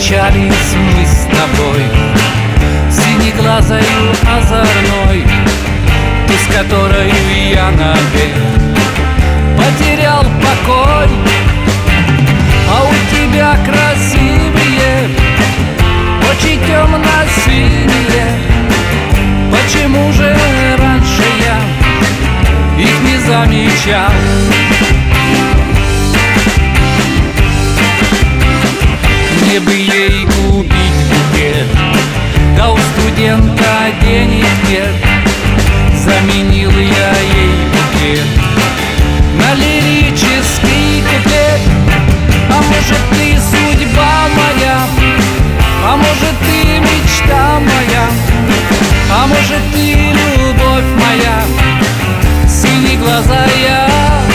встречались мы с тобой, синеглазою озорной, ту, с которой я навек потерял покой. А у тебя красивые, очень темно-синие. Почему же раньше я их не замечал? Мне бы ей купить букет, да у студента денег нет. Заменил я ей букет на лирический куплет. А может, ты судьба моя, а может, ты мечта моя, а может, ты любовь моя, синеглазая.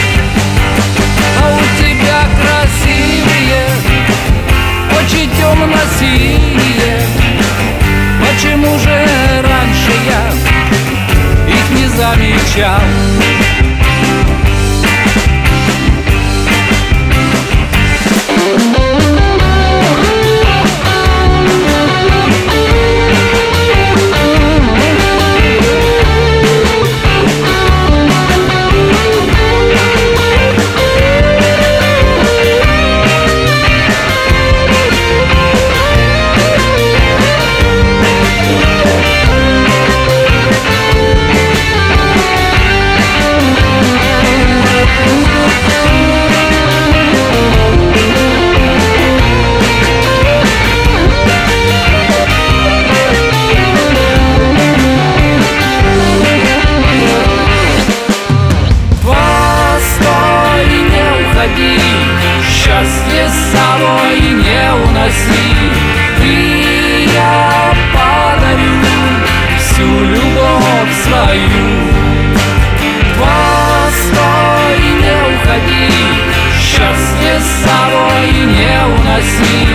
А у тебя красивые, очень темно-синие. Почему же раньше я их не замечал? Счастье с собой не уноси, и я подарю всю любовь свою. Постой, не уходи, счастье с собой не уноси,